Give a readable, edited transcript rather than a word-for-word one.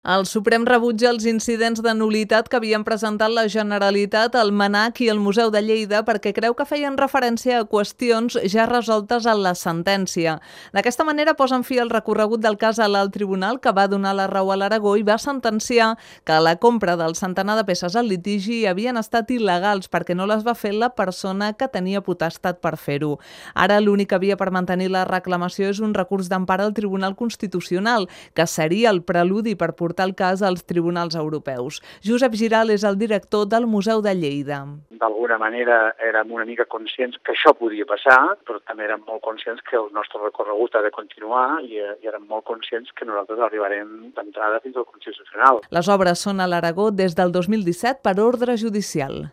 El Suprem rebutja els incidents de nul·litat que havien presentat la Generalitat, el MNAC i el Museu de Lleida perquè creu que feien referència a qüestions ja resoltes en la sentència. D'aquesta manera posen fi al recorregut del cas a l'alt tribunal, que va donar la raó a l'Aragó i va sentenciar que la compra del centenar de peces al litigi havien estat il·legals perquè no les va fer la persona que tenia potestat per fer-ho. Ara l'única via per mantenir la reclamació és un recurs d'empara al Tribunal Constitucional, que seria el preludi per portar el cas als tribunals europeus. Josep Giral és el director del Museu de Lleida. D'alguna manera érem una mica conscients que això podia passar, però també érem molt conscients que el nostre recorregut ha de continuar i érem molt conscients que nosaltres arribarem d'entrada fins al Constitucional. Les obres són a l'Aragó des del 2017 per ordre judicial.